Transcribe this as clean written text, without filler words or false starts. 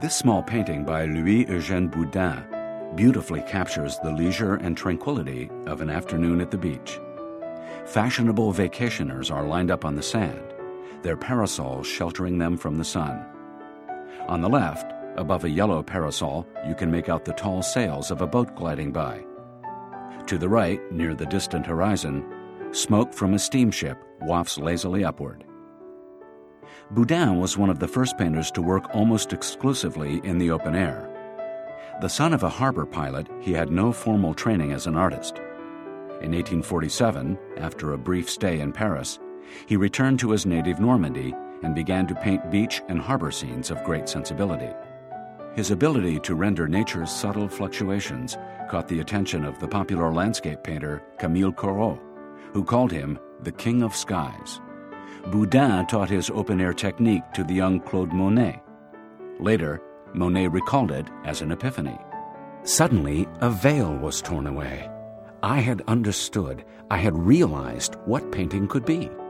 This small painting by Louis-Eugène Boudin beautifully captures the leisure and tranquility of an afternoon at the beach. Fashionable vacationers are lined up on the sand, their parasols sheltering them from the sun. On the left, above a yellow parasol, you can make out the tall sails of a boat gliding by. To the right, near the distant horizon, smoke from a steamship wafts lazily upward. Boudin was one of the first painters to work almost exclusively in the open air. The son of a harbor pilot, he had no formal training as an artist. In 1847, after a brief stay in Paris, he returned to his native Normandy and began to paint beach and harbor scenes of great sensibility. His ability to render nature's subtle fluctuations caught the attention of the popular landscape painter Camille Corot, who called him the King of Skies. Boudin taught his open-air technique to the young Claude Monet. Later, Monet recalled it as an epiphany. Suddenly, a veil was torn away. I had understood, I had realized what painting could be.